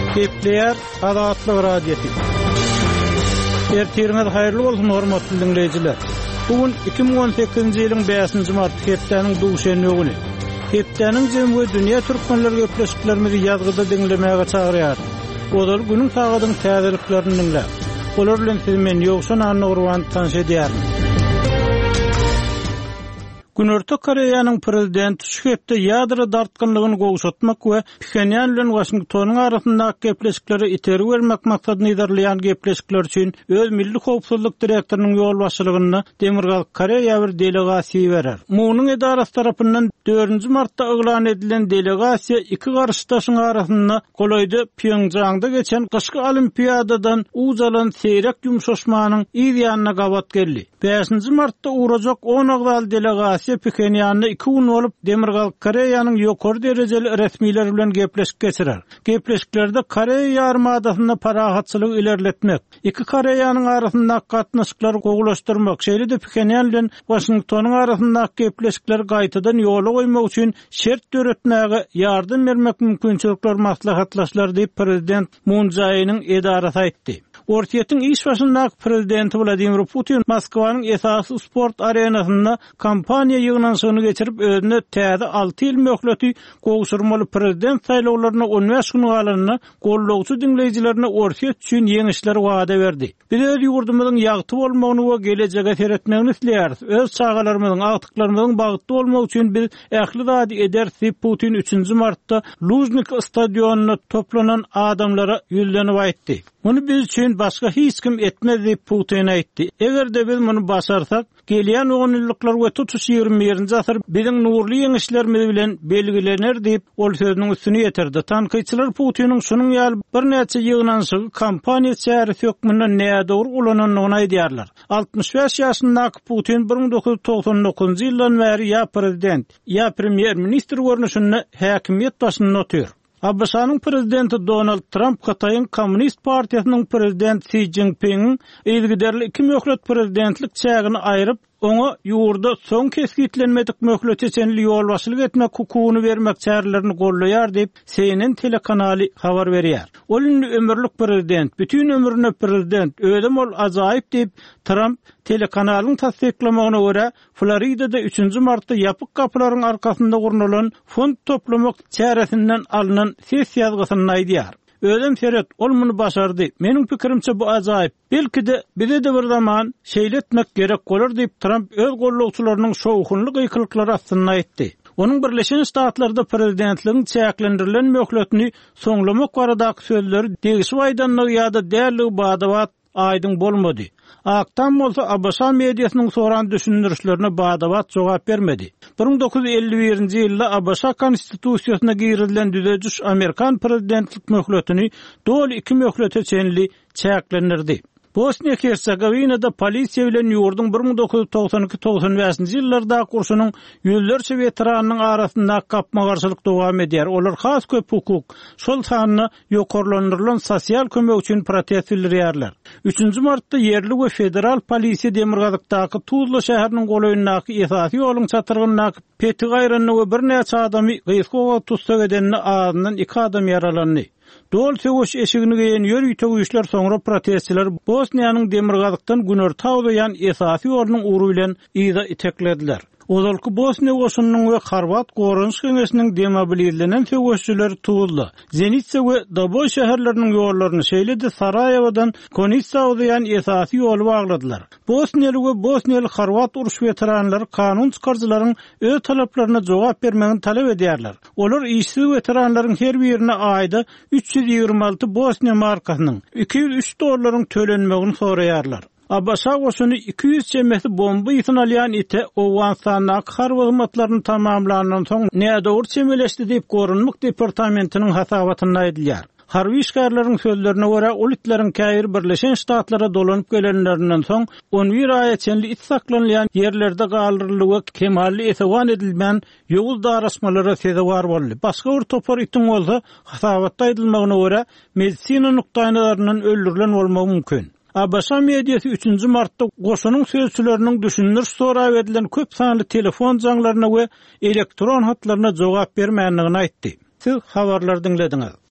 Kepler Azatlyk radiosu. Ertirňiz haýyrly bolsun hormatly dinleýijiler. Bugün 2018-nji ýylyň 5-nji mart hepdeniň duşenli güni. Hepdeniň jemgy dünýä türkmenleri gepleşiklerimizi ýazgyda dinlemäge çagyrýar. Olar günüň tagadyň täzeliklerini dinläp. Olar bilen siz men ýoksan anny urwan tanış edýärmi? Günörtü Koreýanyň prezidenti şu hepde ýadro dartgynlygyny gowşatmak we Pxenyan bilen Washingtonyň arasyndaky gepleşikleri iteri bermek maksadyny ýerleýän gepleşikler üçin öz milli howpsuzlyk direktorynyň ýol başçylygyny Demirgal Koreýa bir delegasiýa berer. Munyň edarasy tarapyndan 4-nji martda eglan edilen delegasiýa iki garşydaşyň arasynda golaýdy Pyeongjangda geçen gyşky olimpiadadan uzalan seýrek ýumşaşmanyň ýerine gabat geldi. 5-nji martda urajak 10 agdal delegasiýa Pxenyan'da 2 gün olup Demirgal Koreýanyň ýokary derejeli resmiler bilen gepleşik geçirer. Gepleşiklerde Koreýa ýarymadasyna parahatçylyk ilerletmek, iki Koreýanyň arasyndaky gatnaşyklary gowulaşdyrmak, şeýle de Pxenyan bilen Washingtonyň arasyndaky gepleşikleri gaýtadan ýola goýmak üçin şert döretmäge ýardym bermek mümkinçilikler maslahatlaşlar diýip prezident Moon Jae-inyň edarasy aýtdy. Ortiýetiň iş başyndaky prezidenti Vladimir Putin Moskwanyň esasy sport arenasynda kampaniýa ýygnanşygyny geçirip özüne täze 6 ýyl möhleti gowşurmaly prezident saýlawlaryna 15 gün galanyny gollawçy dinleýijilerine ortiýet üçin ýeňişler wada berdi. Biz öz ýurdumyzyň ýagty bolmagyny we gelejege seretmegini isleýäris. Öz çagalarymyzyň, agtyklarymyzyň bagtly bolmagy üçin biz ähli zady eder Putin 3-nji martda Luzhnik stadionuna toplanan adamlara ýüzlenip aýtdy. Bunu biz üçin başga hiç kim etmez diýip Putin aýtdy. Egerde biz muny başarsak, gelýän oňunluklar we tutuş 21-nji asyr biziň nurly ýeňişlerimiz bilen belgilener diýip ol sözüniň üstüne ýetirdi. Tanqyçylar Putiniň şunyň ýaly bir näçe ýygnanşygy kampaniýa çäri sökmünden näde dogry ulananyny aýdýarlar. 65 ýaşyndaky Putin 1999-njy ýyldan bäri ýa prezident, ýa premier ministr görnüşinde häkimiýet başynda oturýar. Abşanyň prezidenti Donald Trump Hataýyň Kommunist partiýasynyň prezidenti Xi Jinping ýygyderli iki möhlet prezidentlik çägini aýryp oňa ýurda soň kesgitlenmedik möhlet içenli ýol başçylyk etmek hukugyny bermek çärelerini gollaýar diýip CNN telekanaly habar berýär. Ol ömürlük prezident, bütün ömrüne prezident, ödem ol ajaýyp diýip Trump telekanalyň tasdiklamagyna görä Floridada 3-nji martda ýapyk kapylaryň arkasynda gurnulan fond toplamak çäresinden alynan ses ýazgysyny aýdýar. Özüm seret, ol muny başardy. Meniň pikirimçe bu ajaýyp. Belki de bize de bir zaman şeýletmek gerek bolar diýip Trump öz gollawçylarynyň şowhunlyk ýykylyklary astyna aýtdy. Onun Birleşen Ştatlarda prezidentligiň çäklendirilen möhletini soňlamak baradaky sözleri degişip aýdanlygy ýa-da dälligi badabat aýdyň bolmady. Aktan bolsa Abşa mediasynyň soran düşünürüşlerine badabat jogap bermedi. 1951-nji ýylda Abşa konstitusiýasyna girilen düzejüş Amerikan prezidentlik möhletini dol 2 möhlete çenli çäklendirdi. Bosniýa-Hersegowiňada polisiýa bilen ýurdun 1992-95-nji ýyllarda kurşunyň ýüzlerçe veteranynyň arasynda gapma-garşylyk dowam edýär. Olar has köp hukuk, şol sanyny ýokarlandyrylan sosial kömek üçin protest bildirýärler. 3-nji martda yerli we federal polisiýa Demirgazykdaky Tuzla şäheriniň golaýyndaky esasy ýoluň çatyrgynyny peti gaýranyny we bir näçe adamy gysgowa tutsak edenini ağzyndan 2 adam yaralandy. Dol söwüş eşigini geýen ýör ýetýüşler soňra protestçiler Bosniýanyň Demirgazykdan Günörtü ýan esasy ýolunyň ury bilen ýyda iteklediler. Ozalky Bosniýa goşunynyň we Horvat Gorunç Keňesiniň demobilizlenen söwüşçileri tutuldy. Zenitsa we Doboj şäherleriniň ýollaryny şeýle de Sarajewodan Konitsa ýan esasy ýoly bagladylar. Bosniýaly we Bosniýaly Horvat uruş veteranlary kanun çykarjylaryň öz talaplaryna jogap bermegini talap edýärler. Olar işsiz veteranlaryň her birine aýda 326 Bosniýa markasynyň $203 tölenmegini soraýarlar. Abşa goşuny 200 çemesi bomba ýytyn alýan ite Owganstanyň harwazmatlaryny tamamlanandan soň nädowr çemeleşdi diýip Gorunluk departamentiniň hasabatyna aýdylýar. Harby işgärleriň sözlerine görä ol itlerin käýir Birleşen Ştatlara dolanyp gelenlerinden soň 11 aýa çenli it saklanýan ýerlerde galdyrylýy kemalli esewan edilmän ýogul darasmalary sezewar boldy. Başga bir topar itiň bolsa hasabatda aýdylmagyna görä medisina nukdaýynlaryndan öldürilen bolmagy mümkin. Abşa mediýasy 3-nji martda goşunyň sözçüleriniň düşünür sorap edilen köp sanly telefon jaňlaryna we elektron hatlaryna jogap bermänligini aýtdy. Siz habarlar dinlediňiz.